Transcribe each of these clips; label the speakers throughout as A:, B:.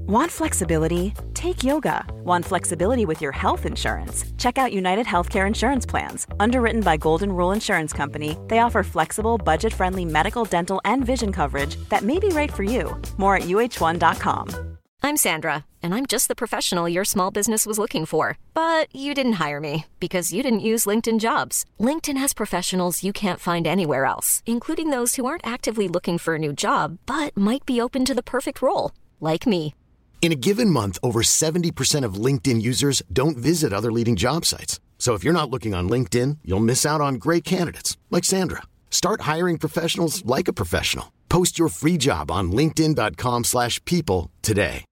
A: Want flexibility? Take yoga. Want flexibility with your health insurance? Check out United Healthcare Insurance Plans. Underwritten by Golden Rule Insurance Company, they offer flexible, budget-friendly medical, dental, and vision coverage that may be right for you. More at uh1.com.
B: I'm Sandra, and I'm just the professional your small business was looking for. But you didn't hire me because you didn't use LinkedIn Jobs. LinkedIn has professionals you can't find anywhere else, including those who aren't actively looking for a new job, but might be open to the perfect role, like me.
C: In a given month, over 70% of LinkedIn users don't visit other leading job sites. So if you're not looking on LinkedIn, you'll miss out on great candidates like Sandra. Start hiring professionals like a professional. Post your free job on linkedin.com/people today.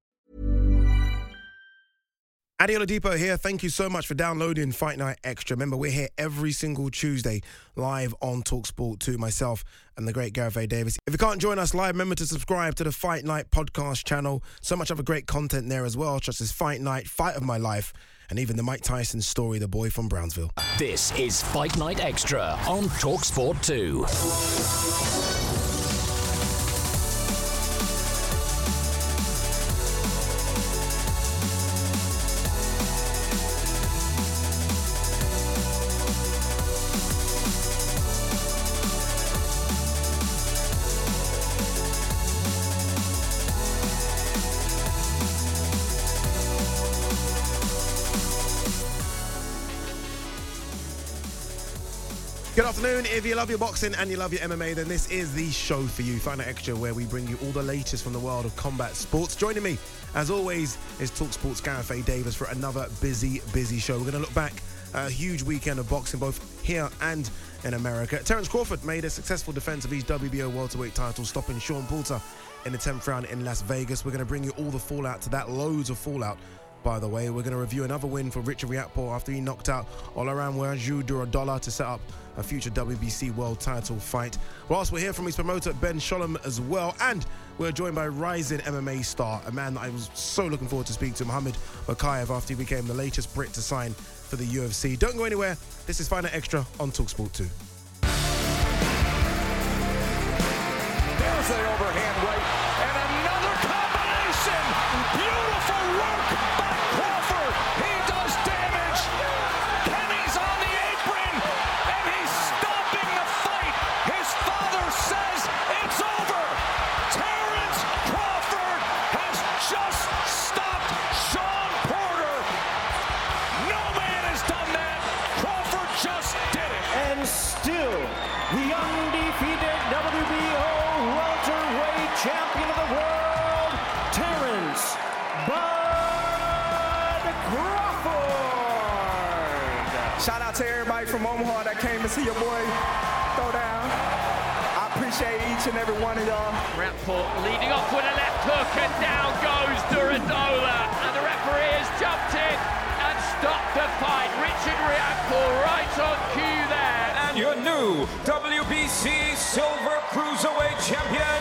D: Adi Oladipo here. Thank you so much for downloading Fight Night Extra. Remember, we're here every single Tuesday live on TalkSport 2, myself and the great Gareth A. Davis. If you can't join us live, remember to subscribe to the Fight Night podcast channel. So much other great content there as well, such as Fight Night, Fight of My Life, and even the Mike Tyson story, The Boy from Brownsville.
E: This is Fight Night Extra on TalkSport 2.
D: Good afternoon. If you love your boxing and you love your MMA, then this is the show for you. Fight Night Extra, where we bring you all the latest from the world of combat sports. Joining me, as always, is TalkSport's Gareth A. Davis for another busy show. We're going to look back at a huge weekend of boxing, both here and in America. Terence Crawford made a successful defense of his WBO welterweight title, stopping Sean Porter in the 10th round in Las Vegas. We're going to bring you all the fallout to that, loads of fallout. By the way, we're going to review another win for Richard Riakporhe after he knocked out Olaranwaju Duradola to set up a future WBC world title fight. Whilst we're here from his promoter, Ben Sholem, as well. And we're joined by rising MMA star, a man that I was so looking forward to speak to, Muhammad Mokaev, after he became the latest Brit to sign for the UFC. Don't go anywhere. This is Fight Night Extra on TalkSport 2.
F: There's the overhand right. And another combination. Beautiful work by Crawford. He does damage. Kenny's on the apron. And he's stopping the fight. His father says it's over. Terence Crawford has just stopped Sean Porter. No man has done that. Crawford just did it.
G: And still, the undefeated WBO welterweight champion of the world, Terence Bud Crawford.
H: Shout out to everybody from Omaha that came to see your boy throw down. I appreciate each and every one of y'all.
I: Riakporhe leading off with a left hook, and down goes Duradola. And the referee has jumped in and stopped the fight. Richard Riakporhe right on cue there.
F: And your new WBC Silver Cruiserweight Champion,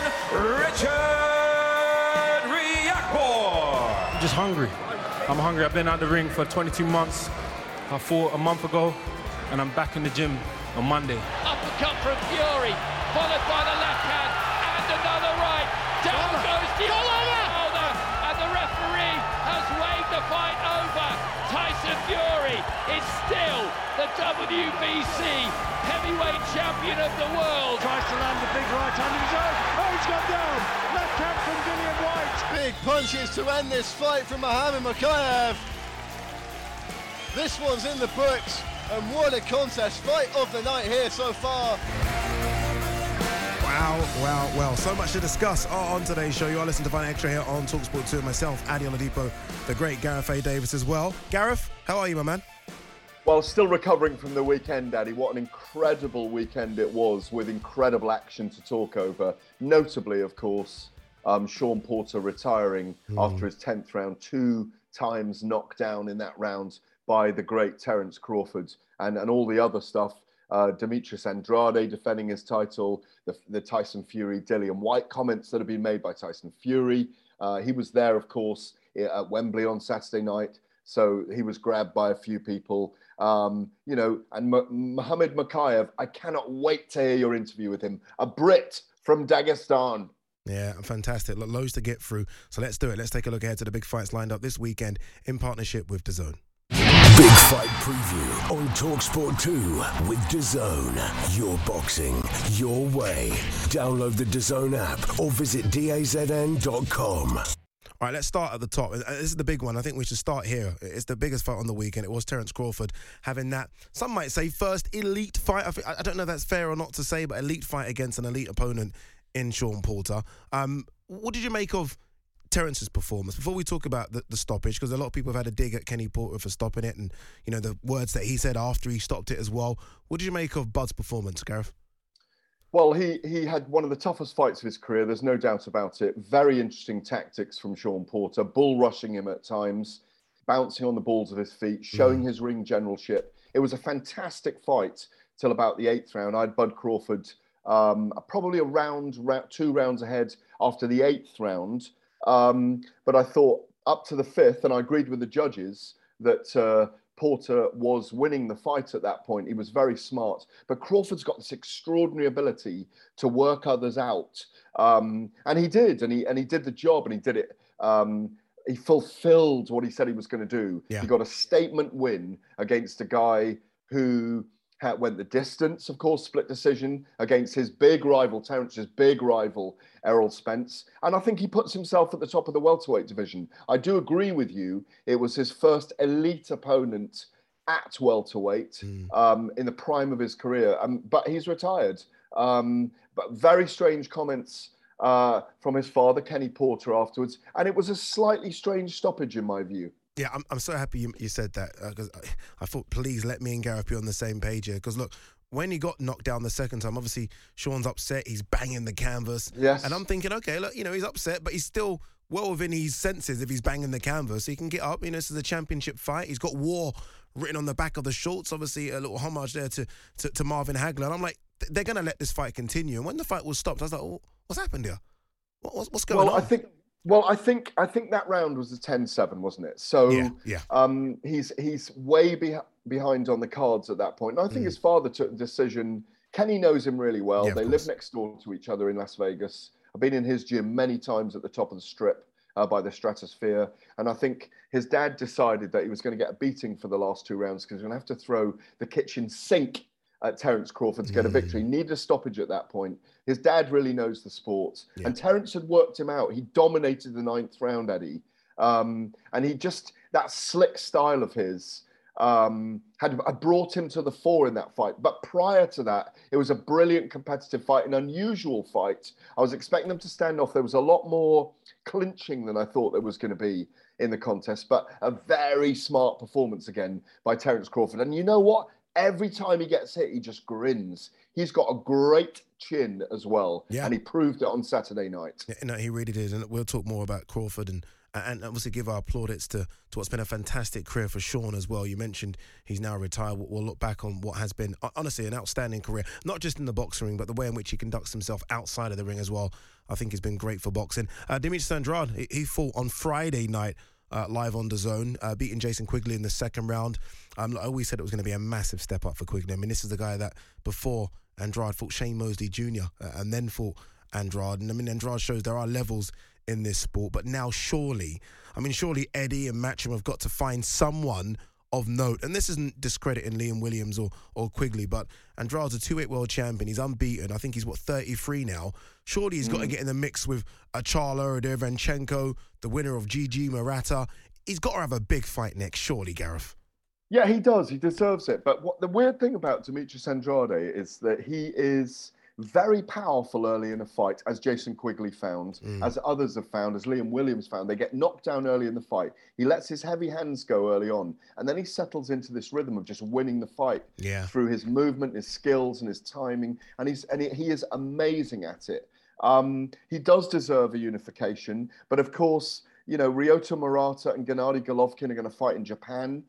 F: Richard Riakporhe.
J: I'm just hungry. I'm hungry. I've been out the ring for 22 months. I fought a month ago, and I'm back in the gym on Monday.
I: Uppercut from Fury, followed by the left hand, and another right. Down goes Duradola, and the referee has waved the fight over. Tyson Fury is still the WBC heavyweight champion of the world.
G: Tries to land the big right hand of his own. Oh, he's gone down. Left hand from Dillian Whyte.
K: Big punches to end this fight from Muhammad Mokaev. This one's in the books, and what a contest. Fight of the night here so far.
D: Wow. So much to discuss on today's show. You are listening to Fight Night Extra here on TalkSport 2. Myself, Adi Oladipo, the great Gareth A. Davis as well. Gareth, how are you, my man?
L: Well, still recovering from the weekend, Daddy. What an incredible weekend it was, with incredible action to talk over. Notably, of course, Sean Porter retiring after his 10th round, 2 times knocked down in that round by the great Terence Crawford, and all the other stuff. Demetrius Andrade defending his title, the Tyson Fury, Dillian Whyte comments that have been made by Tyson Fury. He was there, of course, at Wembley on Saturday night, so he was grabbed by a few people. And Muhammad Mokaev, I cannot wait to hear your interview with him. A Brit from Dagestan.
D: Yeah, fantastic. Loads to get through. So let's do it. Let's take a look ahead to the big fights lined up this weekend in partnership with DAZN.
M: Big Fight Preview on TalkSport 2 with DAZN. Your boxing, your way. Download the DAZN app or visit DAZN.com.
D: All right, let's start at the top. This is the big one. I think we should start here. It's the biggest fight on the weekend. It was Terence Crawford having that, some might say, first elite fight. I don't know if that's fair or not to say, but elite fight against an elite opponent in Sean Porter. What did you make of Terence's performance? Before we talk about the stoppage, because a lot of people have had a dig at Kenny Porter for stopping it and, you know, the words that he said after he stopped it as well. What did you make of Bud's performance, Gareth?
L: Well, he had one of the toughest fights of his career. There's no doubt about it. Very interesting tactics from Sean Porter, bull rushing him at times, bouncing on the balls of his feet, showing his ring generalship. It was a fantastic fight till about the 8th round. I had Bud Crawford probably a 2 rounds ahead after the 8th round. But I thought up to the 5th, and I agreed with the judges that Porter was winning the fight at that point. He was very smart. But Crawford's got this extraordinary ability to work others out. And he did, and he did the job, and he did it. He fulfilled what he said he was going to do.
D: Yeah.
L: He got a statement win against a guy who went the distance, of course, split decision against his big rival, Terence's big rival, Errol Spence. And I think he puts himself at the top of the welterweight division. I do agree with you. It was his first elite opponent at welterweight in the prime of his career. But he's retired. But very strange comments from his father, Kenny Porter, afterwards. And it was a slightly strange stoppage, in my view.
D: Yeah, I'm so happy you said that, because I thought, please let me and Gareth be on the same page here. Because look, when he got knocked down the second time, obviously Sean's upset. He's banging the canvas.
L: Yes.
D: And I'm thinking, okay, look, you know, he's upset, but he's still well within his senses if he's banging the canvas. He can get up. You know, this is a championship fight. He's got war written on the back of the shorts. Obviously, a little homage there to Marvin Hagler. And I'm like, they're going to let this fight continue. And when the fight was stopped, I was like, oh, what's happened here? What's going on?
L: I think that round was a 10-7, wasn't it? So he's way behind on the cards at that point. And I think his father took the decision. Kenny knows him really well. They live next door to each other in Las Vegas. I've been in his gym many times at the top of the Strip by the Stratosphere. And I think his dad decided that he was going to get a beating for the last 2 rounds because he was going to have to throw the kitchen sink at Terence Crawford to get a victory. He needed a stoppage at that point. His dad really knows the sport. Yeah. And Terence had worked him out. He dominated the 9th round, Eddie. And he just, that slick style of his had brought him to the fore in that fight. But prior to that, it was a brilliant competitive fight, an unusual fight. I was expecting them to stand off. There was a lot more clinching than I thought there was going to be in the contest. But a very smart performance again by Terence Crawford. And you know what? Every time he gets hit, he just grins. He's got a great chin as well, and he proved it on Saturday night.
D: Yeah, no, he really did, and we'll talk more about Crawford and obviously give our plaudits to what's been a fantastic career for Sean as well. You mentioned he's now retired. We'll look back on what has been, honestly, an outstanding career, not just in the boxing ring, but the way in which he conducts himself outside of the ring as well. I think has been great for boxing. Demetrius Andrade, he fought on Friday night, live on DAZN, beating Jason Quigley in the second round. I always said it was going to be a massive step up for Quigley. I mean, this is the guy that before Andrade fought Shane Mosley Jr. And then fought Andrade. And I mean, Andrade shows there are levels in this sport. But now surely Eddie and Matcham have got to find someone of note. And this isn't discrediting Liam Williams or Quigley, but Andrade's a 2-weight world champion. He's unbeaten. I think he's, 33 now. Surely he's got to get in the mix with Achala or Derevyanchenko, the winner of GG Murata. He's got to have a big fight next, surely, Gareth.
L: Yeah, he does. He deserves it. But what the weird thing about Demetrius Andrade is that he is very powerful early in a fight, as Jason Quigley found, as others have found, as Liam Williams found. They get knocked down early in the fight. He lets his heavy hands go early on, and then he settles into this rhythm of just winning the fight through his movement, his skills, and his timing. And he is amazing at it. He does deserve a unification, but of course, you know, Ryota Murata and Gennady Golovkin are going to fight in Japan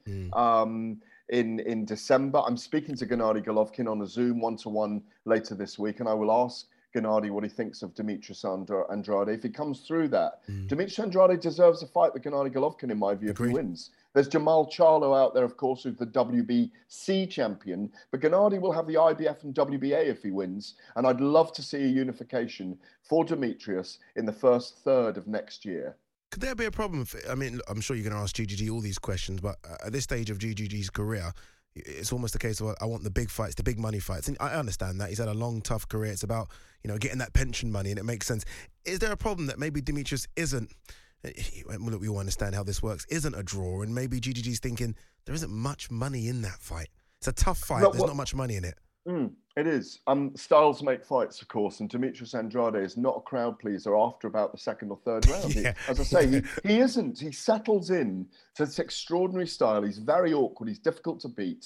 L: in December. I'm speaking to Gennady Golovkin on a Zoom 1-to-1 later this week, and I will ask Gennady what he thinks of Demetrius Andrade. If he comes through that, Demetrius Andrade deserves a fight with Gennady Golovkin, in my view, if he wins. There's Jamal Charlo out there, of course, who's the WBC champion, but Gennady will have the IBF and WBA if he wins, and I'd love to see a unification for Demetrius in the first third of next year.
D: Could there be a problem? I mean, I'm sure you're going to ask GGG all these questions, but at this stage of GGG's career, it's almost a case of, I want the big fights, the big money fights. And I understand that. He's had a long, tough career. It's about, getting that pension money, and it makes sense. Is there a problem that maybe Demetrius isn't, look, we all understand how this works, isn't a draw, and maybe GGG's thinking there isn't much money in that fight? It's a tough fight. There's not much money in it.
L: It is. Styles make fights, of course, and Demetrius Andrade is not a crowd pleaser after about the second or third round. As I say, he isn't. He settles in to this extraordinary style. He's very awkward. He's difficult to beat.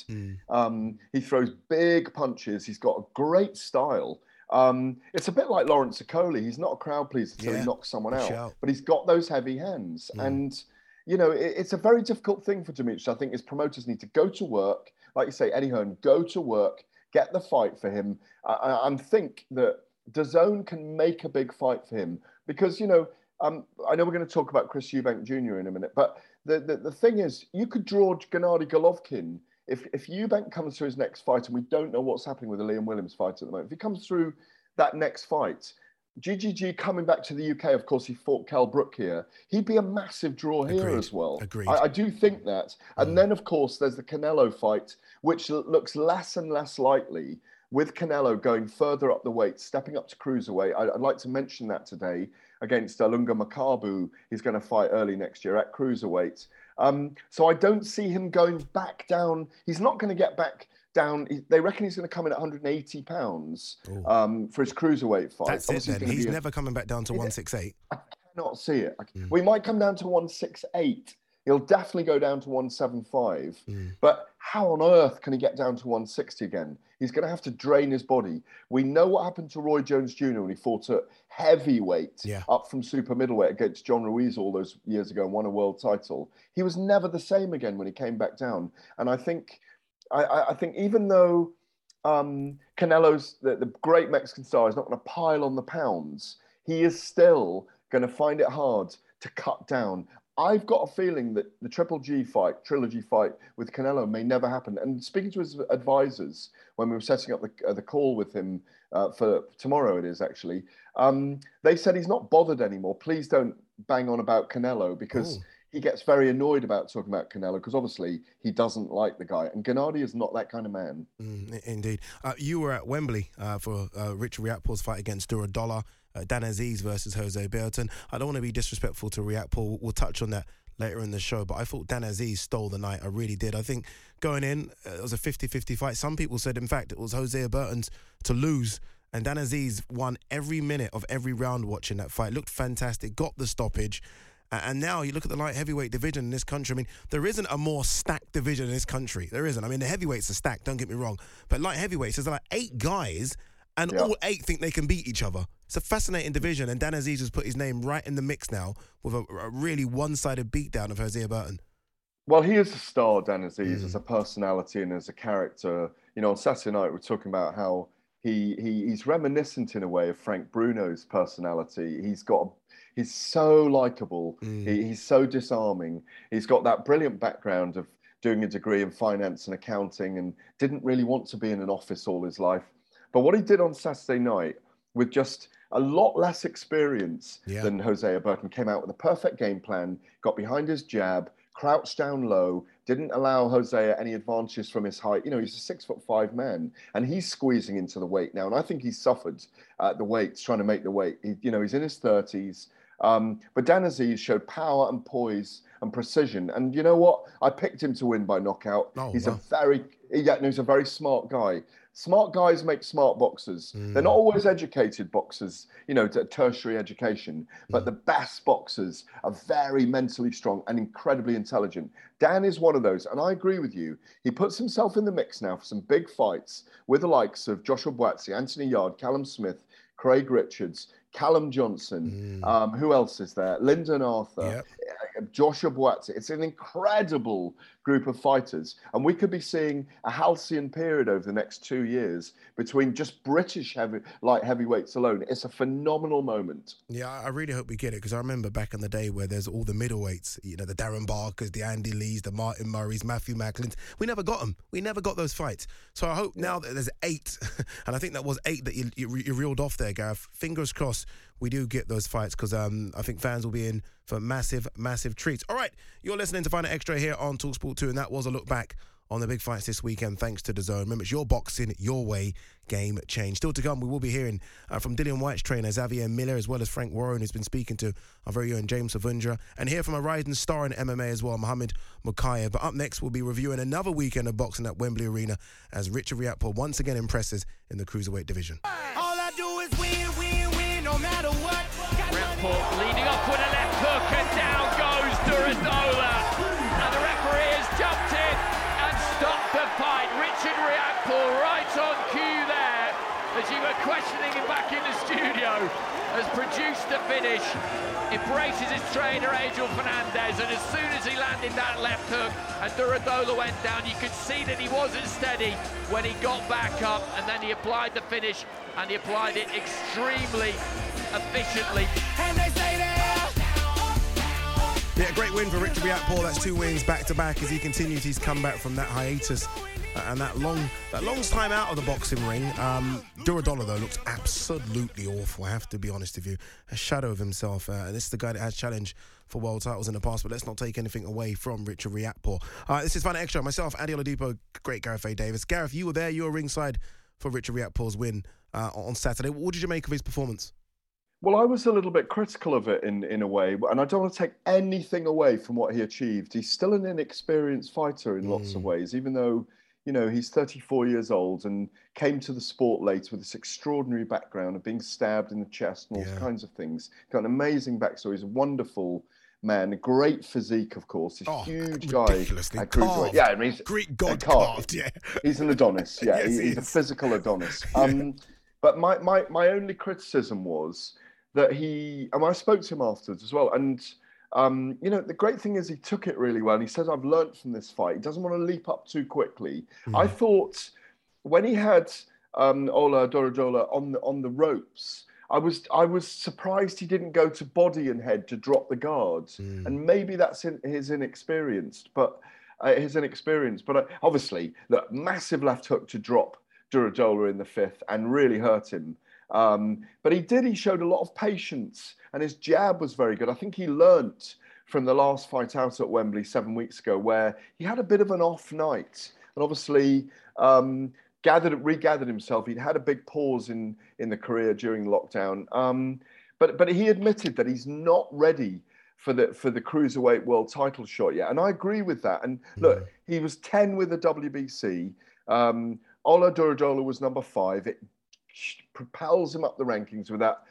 L: He throws big punches. He's got a great style. It's a bit like Lawrence Okoli. He's not a crowd pleaser until he knocks someone out, but he's got those heavy hands. And, it's a very difficult thing for Demetrius. I think his promoters need to go to work. Like you say, Eddie Hearn, go to work. Get the fight for him. I think that DAZN can make a big fight for him because, I know we're going to talk about Chris Eubank Jr. in a minute, but the thing is, you could draw Gennady Golovkin if Eubank comes through his next fight, and we don't know what's happening with the Liam Williams fight at the moment. If he comes through that next fight, GGG coming back to the UK, of course, he fought Kell Brook here. He'd be a massive draw here as well.
D: Agreed.
L: I do think that. And then, of course, there's the Canelo fight, which looks less and less likely, with Canelo going further up the weight, stepping up to cruiserweight. I'd like to mention that today against Lunga Makabu. He's going to fight early next year at cruiserweight. So I don't see him going back down. He's not going to get back down. They reckon he's going to come in at 180 pounds for his cruiserweight fight.
D: That's
L: Obviously,
D: it then. He's never coming back down to 168.
L: I cannot see it. We might come down to 168. He'll definitely go down to 175. But how on earth can he get down to 160 again? He's going to have to drain his body. We know what happened to Roy Jones Jr. when he fought at heavyweight up from super middleweight against John Ruiz all those years ago and won a world title. He was never the same again when he came back down. And I think even though Canelo's the great Mexican star is not going to pile on the pounds, he is still going to find it hard to cut down. I've got a feeling that the trilogy fight with Canelo may never happen. And speaking to his advisors when we were setting up the call with him for tomorrow, it is actually, they said he's not bothered anymore. Please don't bang on about Canelo because he gets very annoyed about talking about Canelo because obviously he doesn't like the guy. And Gennady is not that kind of man.
D: Indeed. You were at Wembley for Richard Riakporhe's fight against Duradollah. Dan Aziz versus Jose Burton. I don't want to be disrespectful to Riakporhe. We'll touch on that later in the show, but I thought Dan Aziz stole the night. I really did. I think going in, it was a 50-50 fight. Some people said, in fact, it was Jose Burton's to lose, and Dan Aziz won every minute of every round watching that fight. Looked fantastic, got the stoppage. And now you look at the light heavyweight division in this country. I mean, there isn't a more stacked division in this country. There isn't. I mean, the heavyweights are stacked, don't get me wrong. But light heavyweights, there's like 8 guys, and all 8 think they can beat each other. It's a fascinating division, and Dan Aziz has put his name right in the mix now with a really one-sided beatdown of Jose Burton.
L: Well, he is a star, Dan Aziz, as a personality and as a character. On Saturday night, we're talking about how he's reminiscent in a way of Frank Bruno's personality. He's so likable. He's so disarming. He's got that brilliant background of doing a degree in finance and accounting and didn't really want to be in an office all his life. But what he did on Saturday night with just a lot less experience than Jose Burton, came out with a perfect game plan, got behind his jab, crouched down low, didn't allow Jose any advantages from his height. He's a 6'5" man, and he's squeezing into the weight now. And I think he's suffered at the weights, trying to make the weight. He's in his 30s. But Dan Aziz showed power and poise and precision. And you know what? I picked him to win by knockout. He's a very smart guy. Smart guys make smart boxers. They're not always educated boxers, tertiary education, but the best boxers are very mentally strong and incredibly intelligent. Dan is one of those, and I agree with you. He puts himself in the mix now for some big fights with the likes of Joshua Buatsi, Anthony Yard, Callum Smith, Craig Richards, Callum Johnson. Who else is there? Lyndon Arthur. Joshua Buatsi. It's an incredible group of fighters. And we could be seeing a halcyon period over the next 2 years between just British light heavyweights alone. It's a phenomenal moment.
D: Yeah, I really hope we get it, because I remember back in the day where there's all the middleweights, you know, the Darren Barkers, the Andy Lees, the Martin Murrays, Matthew Macklins. We never got them. We never got those fights. So I hope now that there's 8, and I think that was 8 that you reeled off there, Gareth. Fingers crossed we do get those fights, because I think fans will be in for massive, massive treats. All right, you're listening to Find It Extra here on TalkSport 2, and that was a look back on the big fights this weekend, thanks to DAZN. Remember, it's your boxing, your way, game change. Still to come, we will be hearing from Dillian Whyte's trainer, Xavier Miller, as well as Frank Warren, who's been speaking to our very own James Savundra, and hear from a rising star in MMA as well, Muhammad Mokaev. But up next, we'll be reviewing another weekend of boxing at Wembley Arena as Richard Riakporhe once again impresses in the cruiserweight division.
N: All I do is win, win, win, no matter what.
I: Riakporhe leading off with a left hook, and down goes Duradola. And the referee has jumped in and stopped the fight. Richard Riakporhe right on cue there, as you were questioning him back in the studio, has produced the finish, embraces his trainer Angel Fernandez, and as soon as he landed that left hook and Duradola went down, you could see that he wasn't steady when he got back up, and then he applied the finish, and he applied it extremely efficiently.
N: And they say
D: Yeah, great win for Richard Riakporhe. That's 2 wins back-to-back as he continues his comeback from that hiatus and that long time out of the boxing ring. Duradola, though, looks absolutely awful, I have to be honest with you. A shadow of himself. And this is the guy that has challenged for world titles in the past, but let's not take anything away from Richard Riakporhe. This is Find It Extra. Myself, Adi Oladipo, great Gareth A. Davis. Gareth, you were there. You were ringside for Richard Riakporhe's win on Saturday. What did you make of his performance?
L: Well, I was a little bit critical of it in a way, and I don't want to take anything away from what he achieved. He's still an inexperienced fighter in lots of ways, even though, you know, he's 34 years old and came to the sport late with this extraordinary background of being stabbed in the chest and all kinds of things. Got an amazing backstory. He's a wonderful man, a great physique, of course. He's a huge guy. At cruiserweight. Yeah, I mean, he's
D: Greek god carved, yeah.
L: He's an Adonis, yeah.
D: Yes,
L: he's a physical Adonis. But my only criticism was that I spoke to him afterwards as well, and you know, the great thing is he took it really well. And he says, I've learnt from this fight. He doesn't want to leap up too quickly. I thought when he had Ola Duradola on the ropes, I was surprised he didn't go to body and head to drop the guards. And maybe that's his inexperience. But obviously, the massive left hook to drop Duradola in the 5th and really hurt him. But he showed a lot of patience, and his jab was very good. I think he learnt from the last fight out at Wembley 7 weeks ago, where he had a bit of an off night, and obviously regathered himself. He'd had a big pause in the career during lockdown, but he admitted that he's not ready for the cruiserweight world title shot yet, and I agree with that. And look, he was 10 with the WBC. Ola Duradola was number 5. It propels him up the rankings with that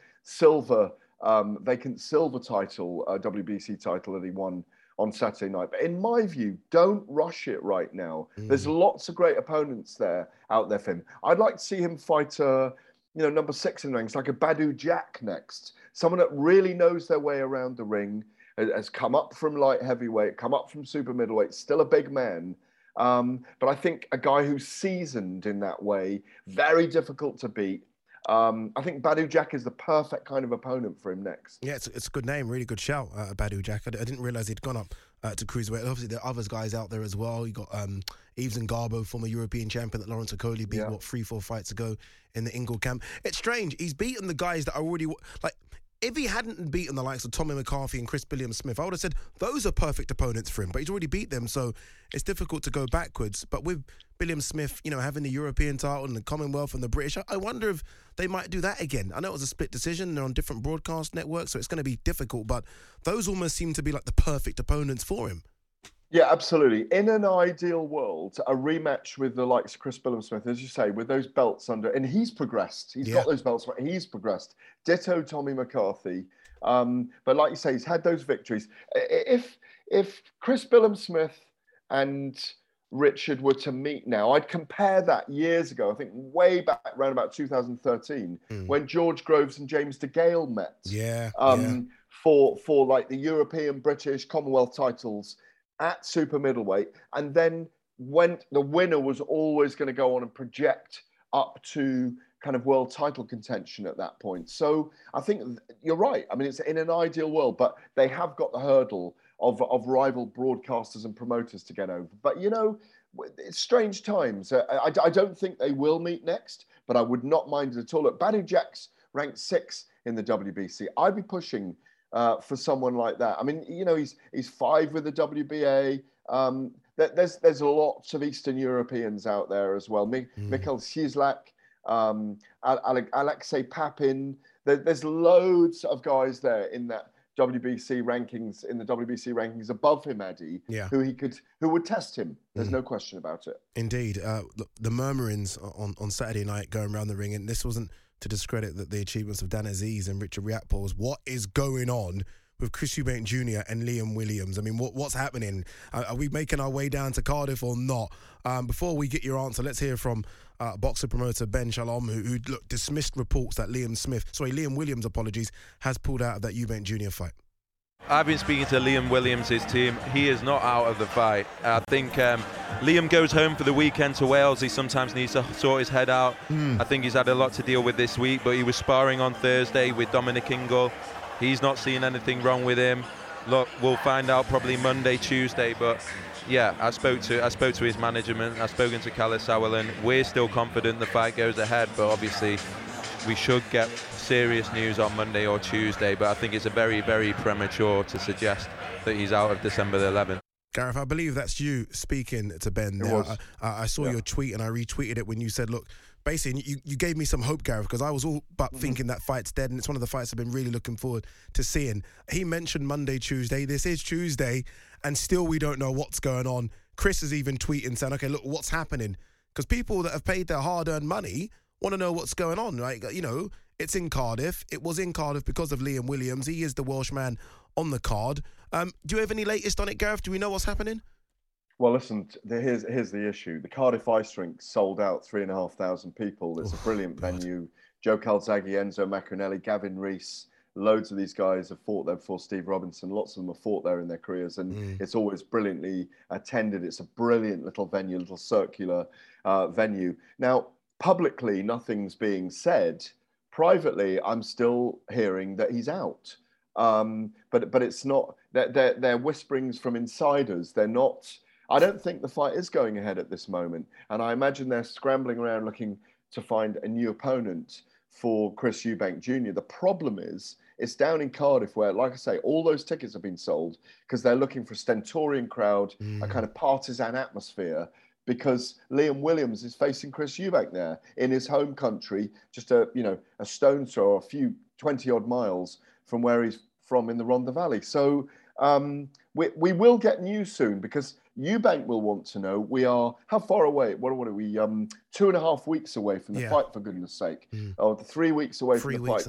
L: vacant silver title, WBC title that he won on Saturday night. But in my view, don't rush it right now. There's lots of great opponents out there for him. I'd like to see him fight number 6 in ranks, like a Badou Jack next. Someone that really knows their way around the ring, has come up from light heavyweight, come up from super middleweight, still a big man. But I think a guy who's seasoned in that way, very difficult to beat. I think Badou Jack is the perfect kind of opponent for him next.
D: Yeah, it's a good name, really good shout, Badou Jack. I didn't realise he'd gone up to cruiserweight. Obviously, there are other guys out there as well. You got Yves Ngarbo, former European champion that Lawrence Okoli beat 3-4 fights ago in the Ingle camp. It's strange. He's beaten the guys that are already like. If he hadn't beaten the likes of Tommy McCarthy and Chris Billiam-Smith, I would have said those are perfect opponents for him. But he's already beat them, so it's difficult to go backwards. But with Billiam-Smith, you know, having the European title and the Commonwealth and the British, I wonder if they might do that again. I know it was a split decision. They're on different broadcast networks, so it's going to be difficult. But those almost seem to be like the perfect opponents for him.
L: Yeah, absolutely. In an ideal world, a rematch with the likes of Chris Billiam-Smith, as you say, with those belts under, and he's progressed. He's got those belts, but he's progressed. Ditto Tommy McCarthy. But like you say, he's had those victories. If Chris Billiam-Smith and Richard were to meet now, I'd compare that years ago, I think way back around about 2013, when George Groves and James DeGale met. for like the European, British, Commonwealth titles at super middleweight, and then when the winner was always going to go on and project up to kind of world title contention at that point. So I think you're right. I mean, it's in an ideal world, but they have got the hurdle of rival broadcasters and promoters to get over. But, you know, it's strange times. I don't think they will meet next, but I would not mind it at all. Look, Badou Jack's ranked 6th in the WBC. I'd be pushing for someone like that. I mean, you know, he's 5 with the WBA. There's lots of Eastern Europeans out there as well. Mikhail Cieslak, Alexei Papin. There's loads of guys there in that WBC rankings above him, Addy, who would test him. There's no question about it.
D: Indeed. The murmurings on Saturday night going around the ring, and this wasn't to discredit the achievements of Dan Aziz and Richard Riakporhe, was what is going on with Chris Eubank Jr. and Liam Williams. I mean, what's happening? Are we making our way down to Cardiff or not? Before we get your answer, let's hear from boxer promoter Ben Shalom, who dismissed reports that Liam Williams, has pulled out of that Eubank Jr. fight.
O: I've been speaking to Liam Williams' team. He is not out of the fight. I think Liam goes home for the weekend to Wales. He sometimes needs to sort his head out. I think he's had a lot to deal with this week, but he was sparring on Thursday with Dominic Ingle. He's not seeing anything wrong with him. Look, we'll find out probably Monday, Tuesday, but yeah, I spoke to his management. I've spoken to Kalle Sauerland. We're still confident the fight goes ahead, but obviously we should get serious news on Monday or Tuesday, but I think it's a very, very premature to suggest that he's out of December the 11th.
D: Gareth, I believe that's you speaking to Ben. I saw your tweet and I retweeted it when you said, look, basically, you gave me some hope, Gareth, because I was all but thinking that fight's dead, and it's one of the fights I've been really looking forward to seeing. He mentioned Monday, Tuesday. This is Tuesday, and still we don't know what's going on. Chris is even tweeting saying, okay, look, what's happening? Because people that have paid their hard-earned money want to know what's going on, right? You know, it's in Cardiff. It was in Cardiff because of Liam Williams. He is the Welshman on the card. Do you have any latest on it, Gareth? Do we know what's happening?
L: Well, listen, here's the issue. The Cardiff Ice Rink sold out 3,500 people. It's a brilliant venue. Joe Calzaghe, Enzo Maccarinelli, Gavin Rees, loads of these guys have fought there before Steve Robinson. Lots of them have fought there in their careers, and it's always brilliantly attended. It's a brilliant little venue, little circular venue. Now, publicly, nothing's being said. Privately, I'm still hearing that he's out. But it's not, they're whisperings from insiders. They're not... I don't think the fight is going ahead at this moment. And I imagine they're scrambling around looking to find a new opponent for Chris Eubank Jr. The problem is, it's down in Cardiff where, like I say, all those tickets have been sold because they're looking for a stentorian crowd, a kind of partisan atmosphere, because Liam Williams is facing Chris Eubank there in his home country, just a stone's throw, a few 20-odd miles from where he's from in the Rhondda Valley. So we will get news soon because Eubank will want to know. We are, how far away? What are we? 2.5 weeks away from the fight, for goodness sake. Or 3 weeks away from the fight.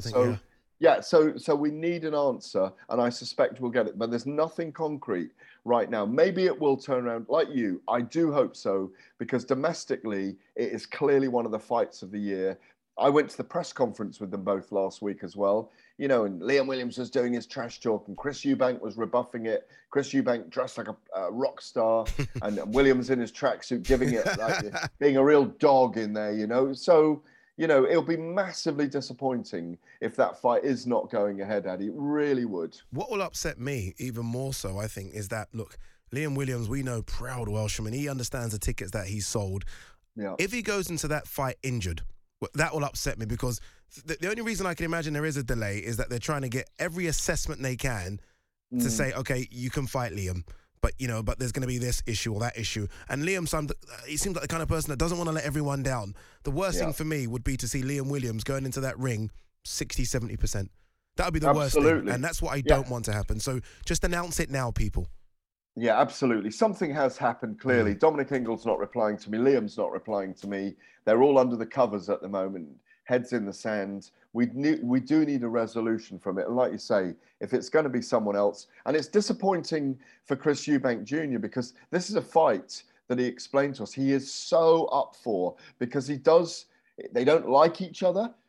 L: So we need an answer, and I suspect we'll get it. But there's nothing concrete right now. Maybe it will turn around like you. I do hope so, because domestically, it is clearly one of the fights of the year. I went to the press conference with them both last week as well. You know, and Liam Williams was doing his trash talk and Chris Eubank was rebuffing it. Chris Eubank dressed like a rock star and Williams in his tracksuit giving it like being a real dog in there, you know. So, you know, it'll be massively disappointing if that fight is not going ahead, Addy. It really would.
D: What will upset me even more so, I think, is that, look, Liam Williams, we know, proud Welshman. He understands the tickets that he's sold.
L: Yeah.
D: If he goes into that fight injured, that will upset me, because the only reason I can imagine there is a delay is that they're trying to get every assessment they can to say, okay, you can fight Liam, but there's going to be this issue or that issue. And Liam, he seems like the kind of person that doesn't want to let everyone down. The worst thing for me would be to see Liam Williams going into that ring 60-70%. That would be the worst thing, and that's what I don't want to happen. So just announce it now, people.
L: Yeah, absolutely. Something has happened, clearly. Dominic Ingle's not replying to me. Liam's not replying to me. They're all under the covers at the moment, heads in the sand. We do need a resolution from it. And like you say, if it's going to be someone else, and it's disappointing for Chris Eubank Jr. because this is a fight that he explained to us he is so up for, because they don't like each other,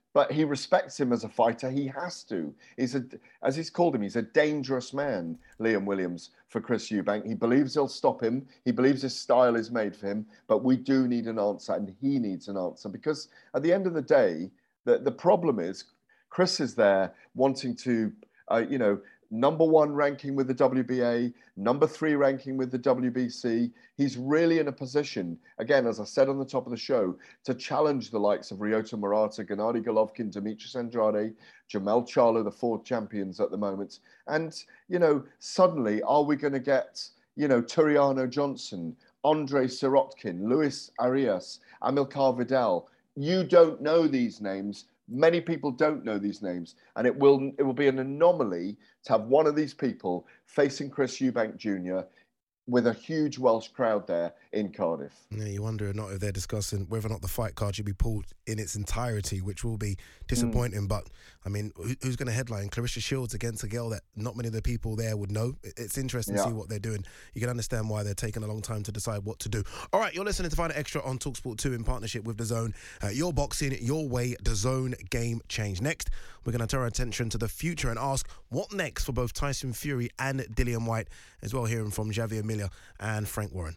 L: but he respects him as a fighter. He has to. As he's called him, he's a dangerous man, Liam Williams, for Chris Eubank. He believes he'll stop him. He believes his style is made for him, but we do need an answer, and he needs an answer, because at the end of the day, the problem is Chris is there wanting to, number 1 ranking with the WBA, number 3 ranking with the WBC. He's really in a position, again, as I said on the top of the show, to challenge the likes of Ryota Murata, Gennady Golovkin, Demetrius Andrade, Jamel Charlo, the 4 champions at the moment. And, suddenly, are we going to get, Turiano Johnson, Andre Sirotkin, Luis Arias, Amilcar Vidal? You don't know these names. Many people don't know these names, and it will be an anomaly to have one of these people facing Chris Eubank Jr. with a huge Welsh crowd there in Cardiff.
D: Yeah, you wonder not if they're discussing whether or not the fight card should be pulled in its entirety, which will be disappointing. But, I mean, who's going to headline? Clarissa Shields against a girl that not many of the people there would know. It's interesting to see what they're doing. You can understand why they're taking a long time to decide what to do. All right, you're listening to Fight Night Extra on TalkSport 2 in partnership with DAZN. Your boxing, your way, DAZN game change. Next, we're going to turn our attention to the future and ask what next for both Tyson Fury and Dillian Whyte, as well hearing from Javier Miller and Frank Warren.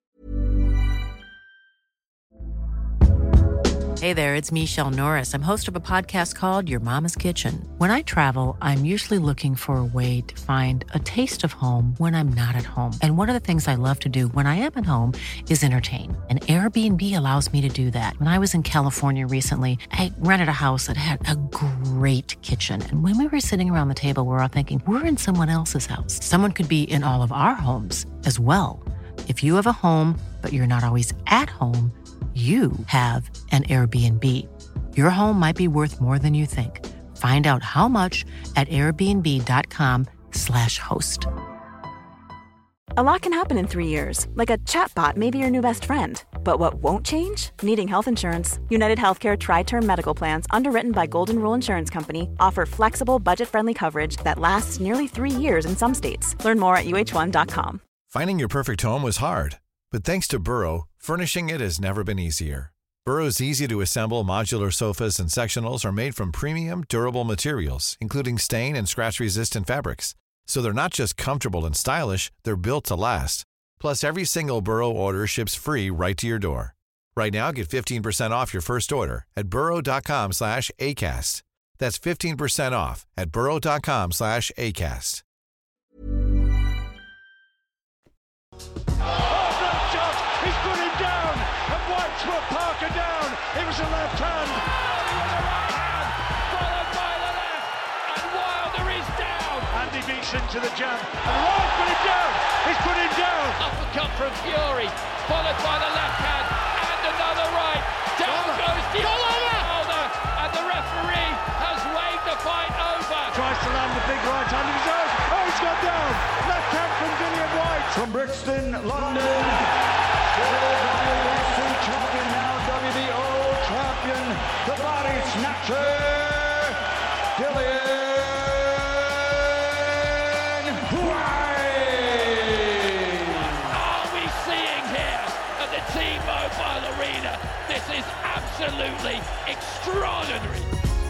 P: Hey there, it's Michelle Norris. I'm host of a podcast called Your Mama's Kitchen. When I travel, I'm usually looking for a way to find a taste of home when I'm not at home. And one of the things I love to do when I am at home is entertain. And Airbnb allows me to do that. When I was in California recently, I rented a house that had a great kitchen. And when we were sitting around the table, we're all thinking, we're in someone else's house. Someone could be in all of our homes as well. If you have a home, but you're not always at home, you have an Airbnb. Your home might be worth more than you think. Find out how much at airbnb.com/host.
A: A lot can happen in 3 years, like a chatbot may be your new best friend. But what won't change? Needing health insurance. United Healthcare Tri-Term Medical Plans, underwritten by Golden Rule Insurance Company, offer flexible, budget-friendly coverage that lasts nearly 3 years in some states. Learn more at uh1.com.
Q: Finding your perfect home was hard, but thanks to Burrow, furnishing it has never been easier. Burrow's easy-to-assemble modular sofas and sectionals are made from premium, durable materials, including stain and scratch-resistant fabrics. So they're not just comfortable and stylish, they're built to last. Plus, every single Burrow order ships free right to your door. Right now, get 15% off your first order at burrow.com/ACAST. That's 15% off at burrow.com/ACAST.
G: He's put him down, and White's put Parker down. It was a left hand.
I: Followed by the left, and Wilder is down.
G: Andy beats into the jab, and Whyte's put him down. He's put him down.
I: Uppercut from Fury, followed by the left hand, and another right. Down goes Wilder, and the referee has waved the fight over.
G: Tries to land the big right hand of his own. Oh, he's got down. Left hand from Dillian Whyte.
F: From Brixton, London, WBC champion, now WBO champion, the body snatcher, Dillian Whyte.
I: Are we seeing here at the T-Mobile Arena? This is absolutely extraordinary.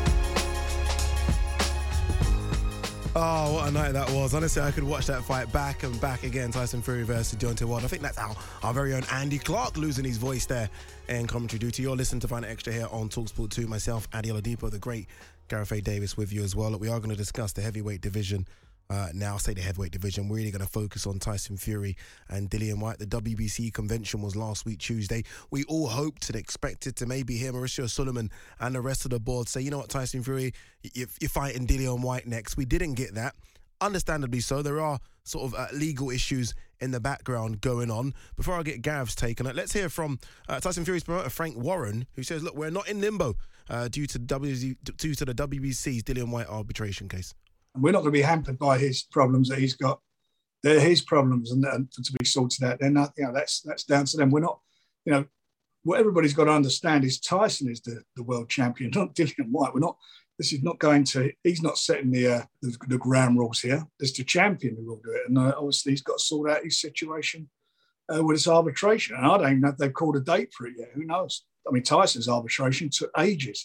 D: Oh, what a night that was. Honestly, I could watch that fight back and back again. Tyson Fury versus Deontay Wilder. I think that's our very own Andy Clark losing his voice there in commentary duty. You're listening to Fight Night Extra here on TalkSport 2. Myself, Adi Oladipo, the great Gareth A. Davis with you as well. Look, we are going to discuss the heavyweight division now. Say the heavyweight division. We're really going to focus on Tyson Fury and Dillian Whyte. The WBC convention was last week, Tuesday. We all hoped and expected to maybe hear Mauricio Sulaiman and the rest of the board say, you know what, Tyson Fury, you're fighting Dillian Whyte next. We didn't get that. Understandably so. There are sort of legal issues in the background going on. Before I get Gareth's take on it, let's hear from Tyson Fury's promoter, Frank Warren, who says, look, we're not in limbo due to the WBC's Dillian Whyte arbitration case.
R: And we're not going to be hampered by his problems that he's got. They're his problems, and to be sorted out. Then that's down to them. We're not, what everybody's got to understand is Tyson is the world champion, not Dillian Whyte. This is not going to. He's not setting the ground rules here. It's the champion who will do it, and obviously he's got to sort out his situation with his arbitration. And I don't even know if they've called a date for it yet. Who knows? I mean, Tyson's arbitration took ages.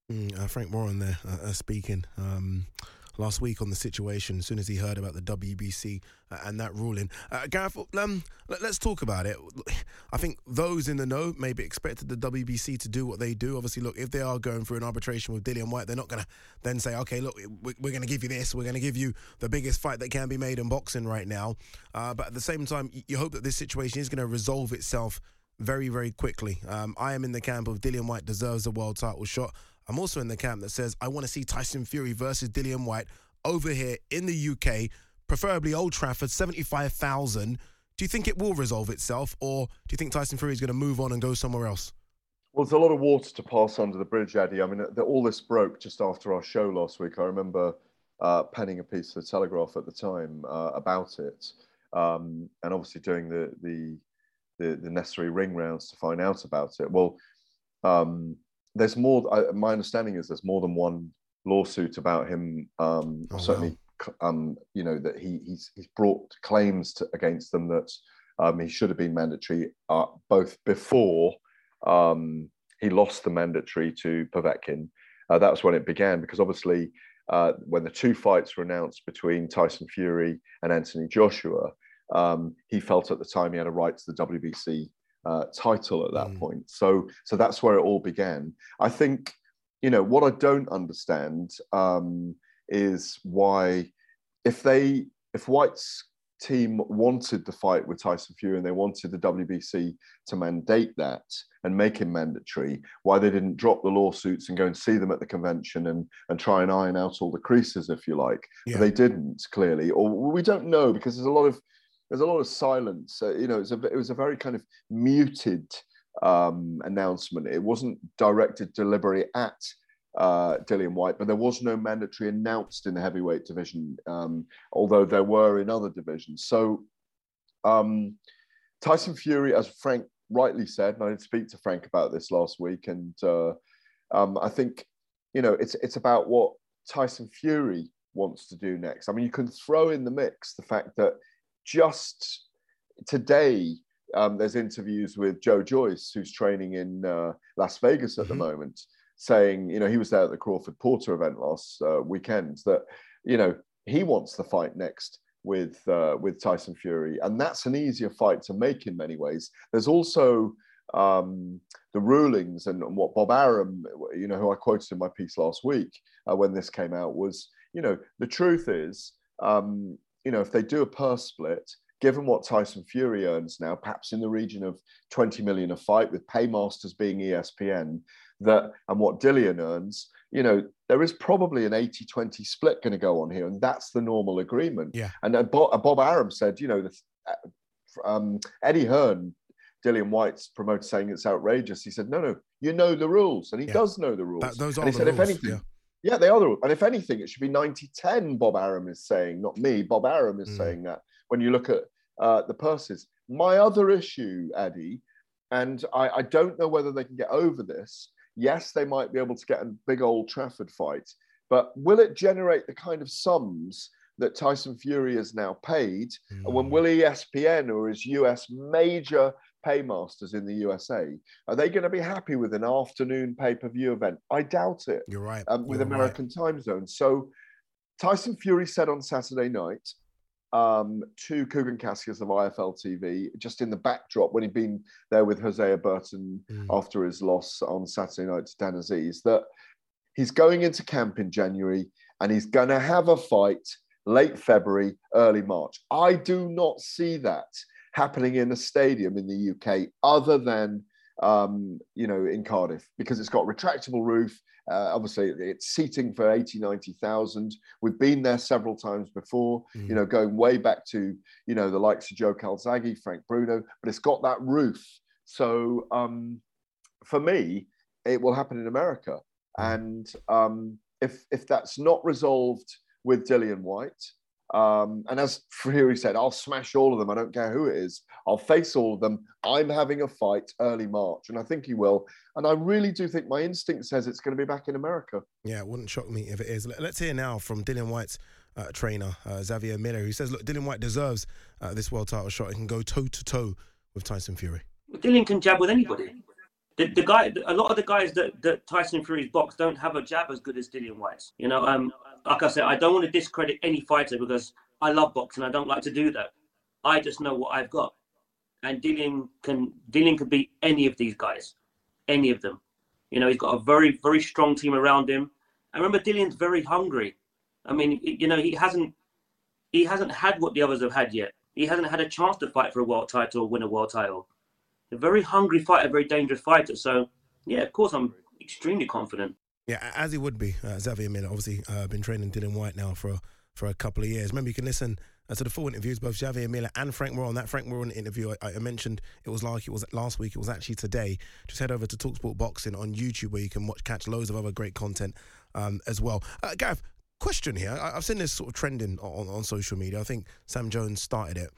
D: Frank Warren there speaking last week on the situation as soon as he heard about the WBC and that ruling. Gareth, let's talk about it. I think those in the know maybe expected the WBC to do what they do. Obviously, look, if they are going through an arbitration with Dillian Whyte, they're not going to then say, okay, look, we're going to give you this. We're going to give you the biggest fight that can be made in boxing right now. But at the same time, you hope that this situation is going to resolve itself very, very quickly. I am in the camp of Dillian Whyte deserves a world title shot. I'm also in the camp that says I want to see Tyson Fury versus Dillian Whyte over here in the UK, preferably Old Trafford, 75,000. Do you think it will resolve itself, or do you think Tyson Fury is going to move on and go somewhere else?
L: Well, there's a lot of water to pass under the bridge, Eddie. I mean, all this broke just after our show last week. I remember penning a piece of the Telegraph at the time about it, and obviously doing the necessary ring rounds to find out about it. Well, there's more. My understanding is there's more than one lawsuit about him. Certainly, that he's brought claims against them that he should have been mandatory both before he lost the mandatory to Povetkin. That was when it began, because obviously when the two fights were announced between Tyson Fury and Anthony Joshua, he felt at the time he had a right to the WBC title at that point. So that's where it all began. I think, what I don't understand is why, if Whyte's team wanted the fight with Tyson Fury and they wanted the WBC to mandate that and make him mandatory, why they didn't drop the lawsuits and go and see them at the convention and try and iron out all the creases, if you like. Yeah. But they didn't, clearly, or we don't know, because there's a lot of silence. It was a very kind of muted announcement. It wasn't directed deliberately at Dillian Whyte, but there was no mandatory announced in the heavyweight division, although there were in other divisions. So Tyson Fury, as Frank rightly said, and I did speak to Frank about this last week, and I think, it's about what Tyson Fury wants to do next. I mean, you can throw in the mix the fact that just today, there's interviews with Joe Joyce, who's training in Las Vegas at the moment, saying, he was there at the Crawford Porter event last weekend, that, he wants the fight next with Tyson Fury. And that's an easier fight to make in many ways. There's also the rulings, and what Bob Arum, who I quoted in my piece last week when this came out, was, the truth is, if they do a purse split, given what Tyson Fury earns now, perhaps in the region of 20 million a fight, with paymasters being ESPN, and what Dillian earns, there is probably an 80-20 split going to go on here, and that's the normal agreement. Yeah. And Bob Arum said, Eddie Hearn, Dillian Whyte's promoter, saying it's outrageous. He said, no, you know the rules, and he does know the rules.
D: Those are
L: and he said,
D: rules.
L: If anything. Yeah, they are the rules. And if anything, it should be 90-10, Bob Arum is saying, not me. Bob Arum is saying that when you look at the purses. My other issue, Eddie, and I don't know whether they can get over this. Yes, they might be able to get a big Old Trafford fight, but will it generate the kind of sums that Tyson Fury is now paid? And when will ESPN or his US major paymasters in the USA, are they going to be happy with an afternoon pay-per-view event? I doubt it.
D: You're right.
L: With American time zones. So Tyson Fury said on Saturday night to Kugan Cassius of IFL TV, just in the backdrop when he'd been there with Hosea Burton after his loss on Saturday night to Dan Aziz, that he's going into camp in January and he's going to have a fight late February, early March. I do not see that happening in a stadium in the UK other than, in Cardiff, because it's got a retractable roof. Obviously, it's seating for 80, 90,000. We've been there several times before, going way back to, the likes of Joe Calzaghe, Frank Bruno, but it's got that roof. So for me, it will happen in America. And if that's not resolved with Dillian Whyte, and as Fury said, I'll smash all of them. I don't care who it is. I'll face all of them. I'm having a fight early March, and I think he will. And I really do think my instinct says it's going to be back in America.
D: Yeah, it wouldn't shock me if it is. Let's hear now from Dillian Whyte's trainer, Xavier Miller, who says, look, Dillian Whyte deserves this world title shot. He can go toe-to-toe with Tyson Fury.
S: Well, Dillian can jab with anybody. A lot of the guys that Tyson Fury's box don't have a jab as good as Dillian Whyte's. You know, like I said, I don't want to discredit any fighter because I love boxing. I don't like to do that. I just know what I've got, and Dillian can beat any of these guys, any of them. You know, he's got a very, very strong team around him. And remember, Dillian's very hungry. I mean, you know, he hasn't had what the others have had yet. He hasn't had a chance to fight for a world title or win a world title. A very hungry fighter, a very dangerous fighter. So, yeah, of course, I'm extremely confident.
D: Yeah, as he would be. Xavier Miller, obviously, been training Dillian Whyte now for a couple of years. Remember, you can listen to the full interviews, both Xavier Miller and Frank Warren. That Frank Warren interview I mentioned, it was last week, it was actually today. Just head over to TalkSport Boxing on YouTube where you can catch loads of other great content as well. Gareth, question here. I've seen this sort of trending on social media. I think Sam Jones started it.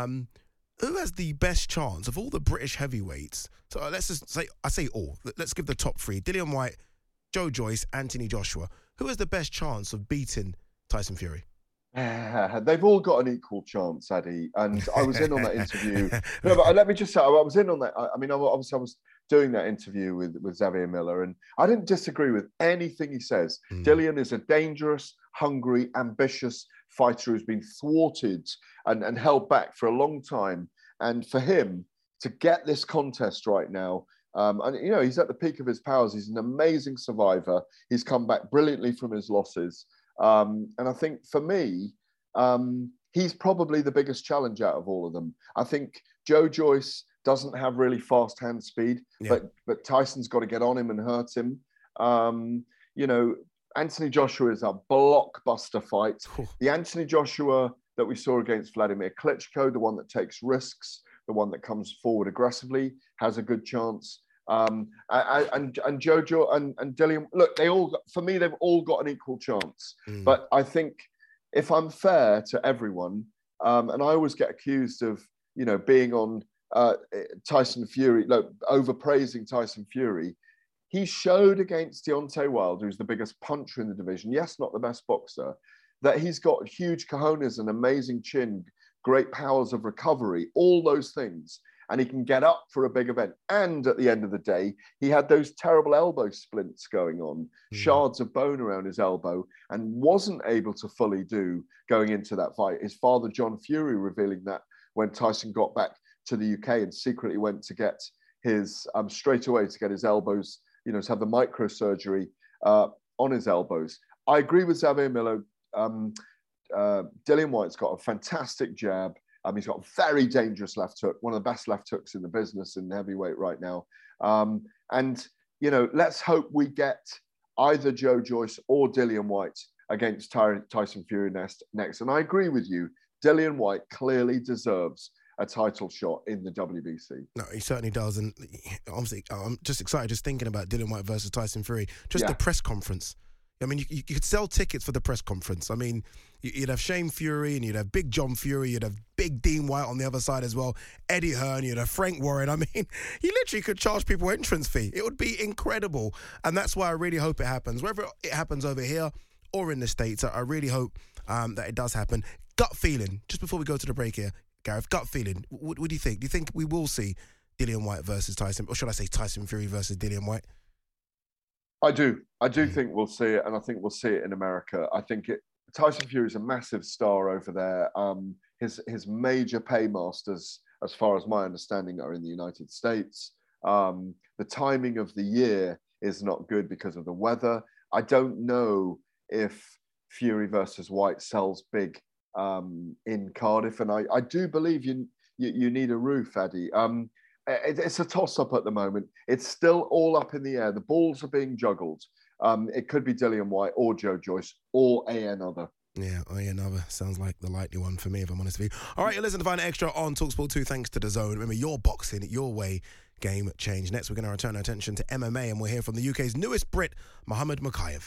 D: Who has the best chance of all the British heavyweights? So let's just say, I say all. Let's give the top three. Dillian Whyte, Joe Joyce, Anthony Joshua. Who has the best chance of beating Tyson Fury?
L: They've all got an equal chance, Addy. And I was in on that interview. No, but let me just say, I was in on that. I mean, obviously, I was doing that interview with Xavier Miller, and I didn't disagree with anything he says. Dillian is a dangerous, hungry, ambitious fighter who's been thwarted and held back for a long time. And for him to get this contest right now, and you know, he's at the peak of his powers. He's an amazing survivor. He's come back brilliantly from his losses. And I think for me, he's probably the biggest challenge out of all of them. I think Joe Joyce doesn't have really fast hand speed, but Tyson's got to get on him and hurt him. You know, Anthony Joshua is a blockbuster fight. The Anthony Joshua that we saw against Vladimir Klitschko, the one that takes risks, the one that comes forward aggressively, has a good chance. And Jojo and Dillian, look, for me, they've all got an equal chance. But I think if I'm fair to everyone, and I always get accused of, you know, being on Tyson Fury, like overpraising Tyson Fury, he showed against Deontay Wilder, who's the biggest puncher in the division, yes, not the best boxer, that he's got huge cojones, an amazing chin, great powers of recovery, all those things. And he can get up for a big event. And at the end of the day, he had those terrible elbow splints going on, shards of bone around his elbow, and wasn't able to fully do going into that fight. His father, John Fury, revealing that when Tyson got back to the UK and secretly went to get his, straight away to get his elbows, you know, to have the microsurgery on his elbows. I agree with Xavier Miller. Dillian Whyte's got a fantastic jab. He's got a very dangerous left hook, one of the best left hooks in the business in heavyweight right now. And, you know, let's hope we get either Joe Joyce or Dillian Whyte against Tyson Fury next. And I agree with you. Dillian Whyte clearly deserves a title shot in the WBC.
D: No, he certainly does. And obviously, I'm just excited just thinking about Dillian Whyte versus Tyson Fury. Just the press conference. I mean, you could sell tickets for the press conference. I mean, you'd have Shane Fury and you'd have Big John Fury, you'd have Big Dean White on the other side as well, Eddie Hearn, you'd have Frank Warren. I mean, he literally could charge people entrance fee. It would be incredible. And that's why I really hope it happens. Whether it happens over here or in the States, I really hope that it does happen. Gut feeling, just before we go to the break here, Gareth, gut feeling, what do you think? Do you think we will see Dillian Whyte versus Tyson, or should I say Tyson Fury versus Dillian Whyte?
L: I do think we'll see it, and I think we'll see it in America. I think Tyson Fury is a massive star over there. His major paymasters, as far as my understanding, are in the United States. The timing of the year is not good because of the weather. I don't know if Fury versus Whyte sells big in Cardiff, and I do believe you need a roof, Addy. It's a toss-up at the moment. It's still all up in the air. The balls are being juggled. It could be Dillian Whyte or Joe Joyce or another.
D: Yeah, another sounds like the likely one for me, if I'm honest with you. All right, you listen to Find Extra on TalkSport 2 thanks to DAZN. Remember, your boxing, your way, game change. Next, we're going to return our attention to MMA, and we'll hear from the UK's newest Brit, Muhammad Mokaev.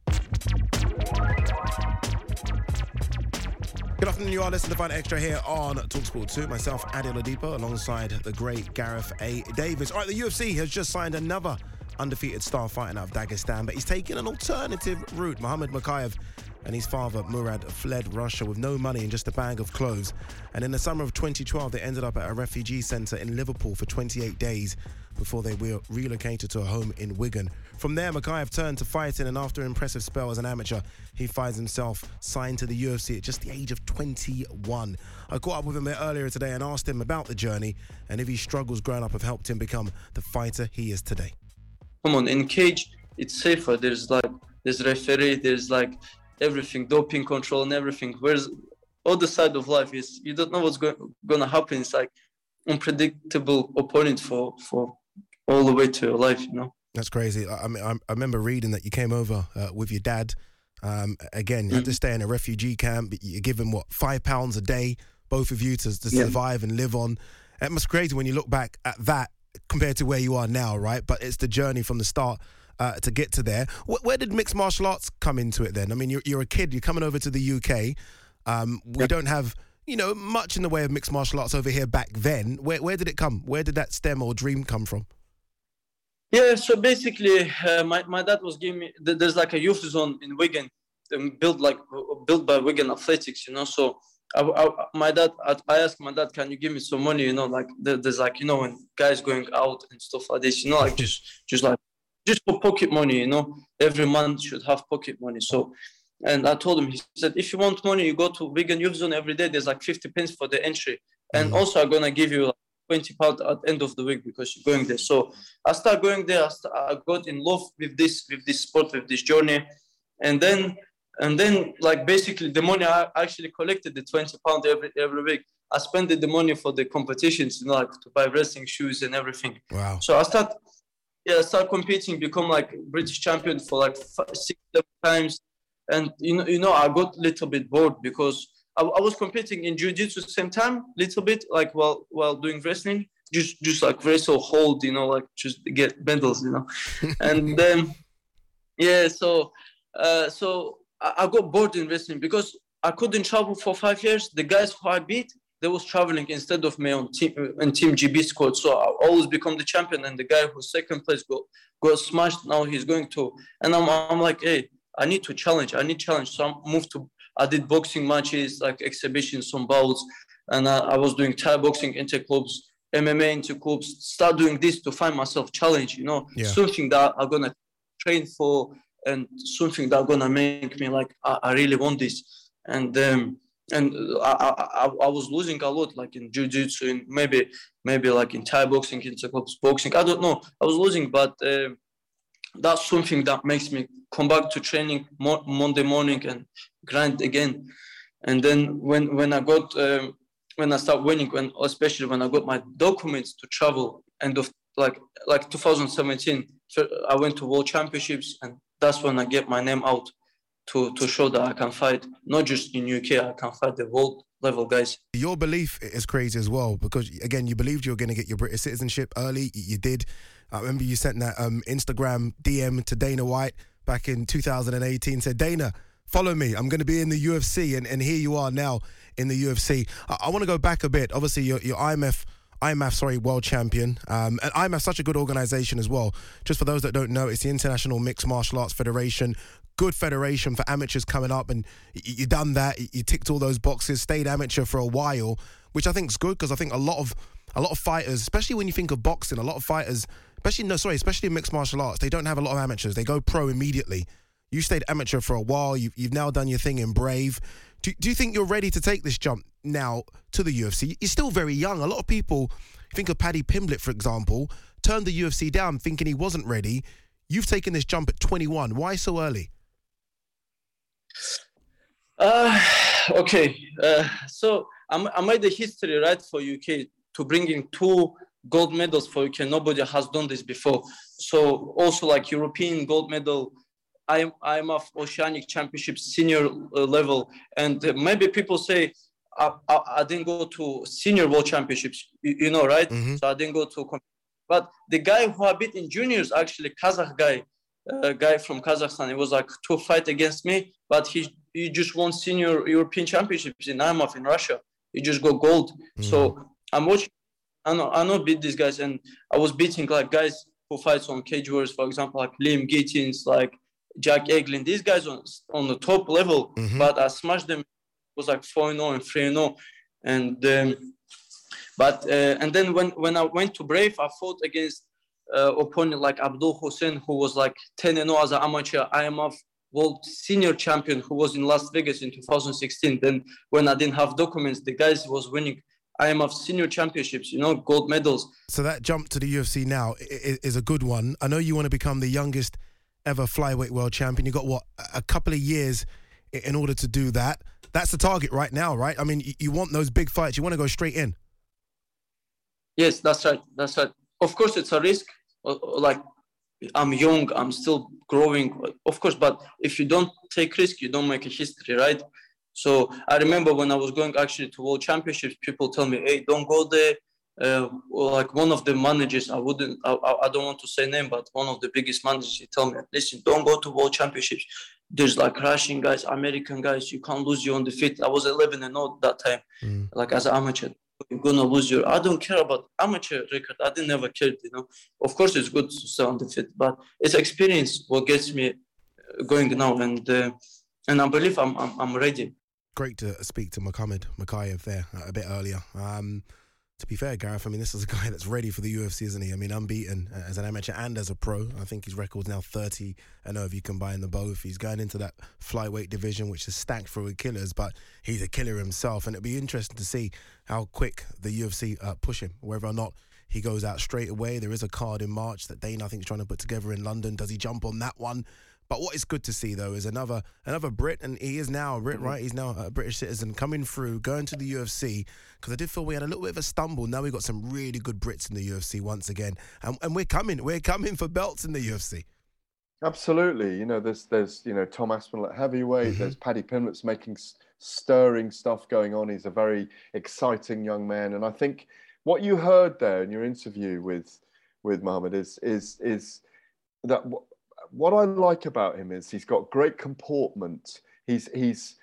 D: Good afternoon, you are listening to Find Extra here on TalkSport 2. Myself, Adi Oladipo, alongside the great Gareth A. Davis. All right, the UFC has just signed another undefeated star fighting out of Dagestan, but he's taking an alternative route. Muhammad Mokaev and his father, Murad, fled Russia with no money and just a bag of clothes. And in the summer of 2012, they ended up at a refugee centre in Liverpool for 28 days before they were relocated to a home in Wigan. From there, Mokaev turned to fighting, and after an impressive spell as an amateur, he finds himself signed to the UFC at just the age of 21. I caught up with him earlier today and asked him about the journey and if his struggles growing up have helped him become the fighter he is today.
T: Come on, in cage, it's safer. There's referee, there's like everything, doping control and everything. Whereas other side of life is you don't know what's gonna happen. It's like unpredictable opponent for all the way to your life, you know.
D: That's crazy. I remember reading that you came over with your dad. Again, you had to stay in a refugee camp. You give him, £5 a day, both of you, to survive and live on. It must be crazy when you look back at that compared to where you are now, right? But it's the journey from the start to get to there. Where did mixed martial arts come into it then? I mean, you're a kid, you're coming over to the UK. We don't have, much in the way of mixed martial arts over here back then. Where did it come? Where did that stem or dream come from?
T: Yeah, so basically, my dad was giving me. There's like a youth zone in Wigan, built by Wigan Athletics, So I asked my dad, can you give me some money? Like there's when guys going out and stuff like this, just for pocket money, Every man should have pocket money. So, and I told him, he said, if you want money, you go to Wigan Youth Zone every day. There's like 50 pence for the entry, and also I'm gonna give you £20 at the end of the week because you're going there. So I started going there. I got in love with this sport, with this journey, and then like basically the money I actually collected, the £20 every week. I spent the money for the competitions, to buy wrestling shoes and everything.
D: Wow!
T: So I start competing, become like British champion for like 6-7 times, and I got a little bit bored because I was competing in jiu-jitsu at the same time, little bit, like while doing wrestling, just like wrestle, hold, like just get medals, And then, so I got bored in wrestling because I couldn't travel for 5 years. The guys who I beat, they was traveling instead of me on Team GB squad. So I always become the champion, and the guy who's second place got smashed. Now he's going to, and I'm like, hey, I need challenge. So I did boxing matches, like exhibitions, some bouts, and I was doing Thai boxing into clubs, MMA into clubs. Start doing this to find myself challenge, something that I'm gonna train for, and something that gonna make me like I really want this. And I was losing a lot, like in jiu-jitsu, and maybe like in Thai boxing, into clubs boxing. I don't know. I was losing, but that's something that makes me come back to training Monday morning and grind again. And then when I start winning, especially when I got my documents to travel, end of like 2017, I went to World Championships, and that's when I get my name out to show that I can fight not just in UK, I can fight the world level guys. Your belief is crazy as well, because again, you believed you were going to get your British citizenship early. You did. I remember you sent that Instagram DM to Dana White back in 2018, said, Dana, follow me, I'm going to be in the UFC, and here you are now in the UFC. I want to go back a bit. Obviously, you're IMF world champion, and IMF's such a good organisation as well. Just for those that don't know, it's the International Mixed Martial Arts Federation, good federation for amateurs coming up, and you done that. You ticked all those boxes, stayed amateur for a while, which I think is good, because I think a lot of fighters, especially when you think of boxing, a lot of fighters, especially in mixed martial arts, they don't have a lot of amateurs. They go pro immediately. You stayed amateur for a while. You've now done your thing in Brave. Do you think you're ready to take this jump now to the UFC? You're still very young. A lot of people, think of Paddy Pimblett, for example, turned the UFC down thinking he wasn't ready. You've taken this jump at 21. Why so early? Okay. So I made the history, right, for UK to bring in 2 gold medals for UK. Nobody has done this before. So also like European gold medal, IMF Oceanic Championships senior level, and maybe people say I didn't go to senior world championships, right? Mm-hmm. So I didn't go to, but the guy who I beat in juniors, actually Kazakh guy, from Kazakhstan, it was like 2 fights against me, but he just won senior European championships in IMF in Russia. He just got gold. Mm-hmm. So I'm watching. I know beat these guys, and I was beating like guys who fights on Cage Warriors, for example, like Liam Gittins, like Jack Eglin, these guys on the top level, but I smashed them. It was like 4-0 and 3-0. And then when I went to Brave, I fought against opponent like Abdul Hussein, who was like 10-0 as an amateur IMF World Senior Champion, who was in Las Vegas in 2016. Then when I didn't have documents, the guys was winning IMF Senior Championships, gold medals.
D: So that jump to the UFC now is a good one. I know you want to become the youngest ever flyweight world champion. You got a couple of years in order to do that. That's the target right now, right? I mean, you want those big fights. You want to go straight in.
T: Yes, that's right. Of course, it's a risk. Like, I'm young, I'm still growing, of course, but if you don't take risk, you don't make a history, right? So I remember when I was going actually to World Championships, people tell me, hey, don't go there. Like one of the managers, I don't want to say name, but one of the biggest managers, he told me, listen, don't go to World Championships. There's like Russian guys, American guys, you can't lose your undefeated. I was 11-0 that time, like as an amateur. You're gonna lose your. I don't care about amateur record. I didn't never cared, Of course, it's good to stay undefeated, but it's experience what gets me going now, and I believe I'm ready.
D: Great to speak to Mohamed Mokaev there a bit earlier. To be fair, Gareth, I mean, this is a guy that's ready for the UFC, isn't he? I mean, unbeaten as an amateur and as a pro. I think his record's now 30. I know if you combine them both, he's going into that flyweight division, which is stacked full of killers, but he's a killer himself. And it'd be interesting to see how quick the UFC push him, whether or not he goes out straight away. There is a card in March that Dana, I think, is trying to put together in London. Does he jump on that one? But what is good to see, though, is another Brit, and he is now a Brit, right? He's now a British citizen coming through, going to the UFC, because I did feel we had a little bit of a stumble. Now we've got some really good Brits in the UFC once again, and we're coming for belts in the UFC.
L: Absolutely. There's Tom Aspinall at heavyweight. There's Paddy Pimlet's making stirring stuff going on. He's a very exciting young man, and I think what you heard there in your interview with Mohamed is that. What I like about him is he's got great comportment. He's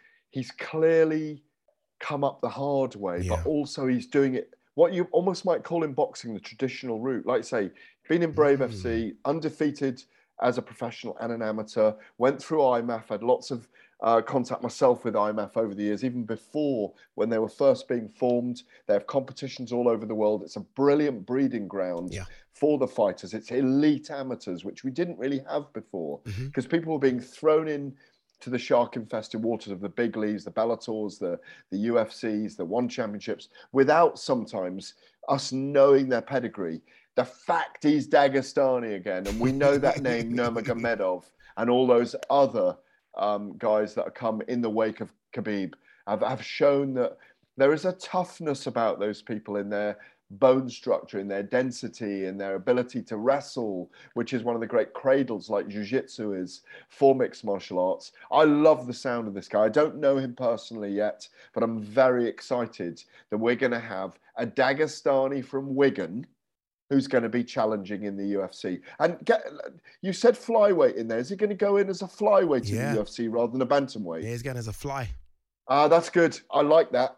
L: clearly come up the hard way, but also he's doing it what you almost might call in boxing the traditional route. Like say, been in Brave FC, undefeated as a professional and an amateur, went through IMAF, had lots of contact myself with IMAF over the years, even before when they were first being formed. They have competitions all over the world. It's a brilliant breeding ground for the fighters. It's elite amateurs, which we didn't really have before, because people were being thrown in to the shark-infested waters of the big leagues, the Bellators, the UFCs, the One Championships, without sometimes us knowing their pedigree. The fact he's Dagestani again, and we know that name, Nurmagomedov, and all those other guys that have come in the wake of Khabib have shown that there is a toughness about those people in their bone structure, in their density, in their ability to wrestle, which is one of the great cradles like jiu-jitsu is for mixed martial arts. I love the sound of this guy. I don't know him personally yet, but I'm very excited that we're going to have a Dagestani from Wigan who's going to be challenging in the UFC. And you said flyweight in there. Is he going to go in as a flyweight in the UFC rather than a bantamweight?
D: Yeah, he's going as a fly.
L: That's good. I like that.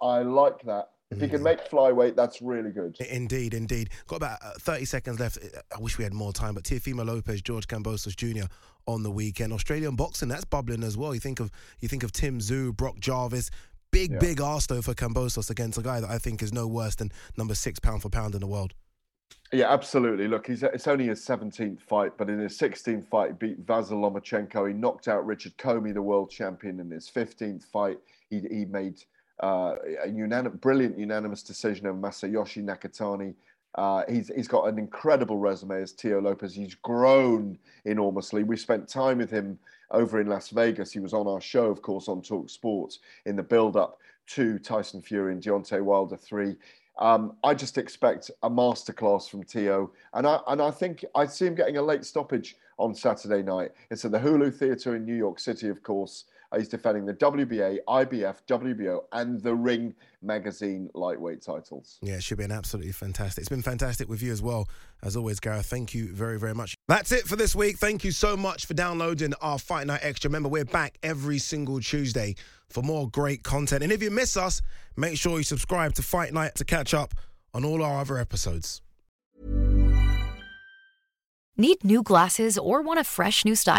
L: If he can make flyweight, that's really good.
D: Indeed. Got about 30 seconds left. I wish we had more time, but Teofimo Lopez, George Kambosos Jr. on the weekend. Australian boxing, that's bubbling as well. You think of Tim Tszyu, Brock Jarvis. Big arse though for Kambosos against a guy that I think is no worse than number 6 pound for pound in the world.
L: Yeah, absolutely. Look, it's only his 17th fight, but in his 16th fight, he beat Vasyl Lomachenko. He knocked out Richard Comey, the world champion. In his 15th fight, he made a brilliant unanimous decision of Masayoshi Nakatani. He's got an incredible resume as Teo Lopez. He's grown enormously. We spent time with him over in Las Vegas. He was on our show, of course, on Talk Sports in the build-up to Tyson Fury and Deontay Wilder 3. I just expect a masterclass from Teo, and I think I see him getting a late stoppage on Saturday night. It's at the Hulu Theatre in New York City, of course. He's defending the WBA, IBF, WBO, and the Ring Magazine lightweight titles.
D: Yeah, it should be an absolutely fantastic. It's been fantastic with you as well. As always, Gareth, thank you very, very much. That's it for this week. Thank you so much for downloading our Fight Night Extra. Remember, we're back every single Tuesday for more great content. And if you miss us, make sure you subscribe to Fight Night to catch up on all our other episodes.
B: Need new glasses or want a fresh new style?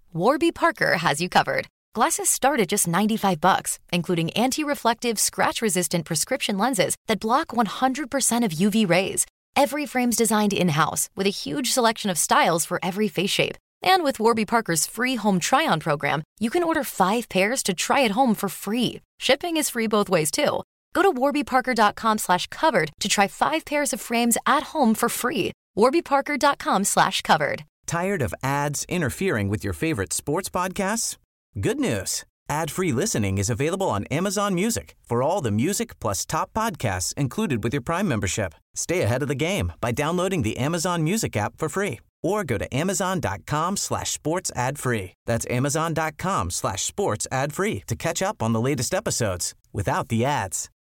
U: Warby Parker has you covered. Glasses start at just $95, including anti-reflective, scratch-resistant prescription lenses that block 100% of UV rays. Every frame's designed in-house with a huge selection of styles for every face shape. And with Warby Parker's free home try-on program, you can order 5 pairs to try at home for free. Shipping is free both ways, too. Go to warbyparker.com/covered to try 5 pairs of frames at home for free. warbyparker.com/covered.
V: Tired of ads interfering with your favorite sports podcasts? Good news. Ad-free listening is available on Amazon Music for all the music plus top podcasts included with your Prime membership. Stay ahead of the game by downloading the Amazon Music app for free or go to amazon.com/sports ad free. That's amazon.com/sports ad free to catch up on the latest episodes without the ads.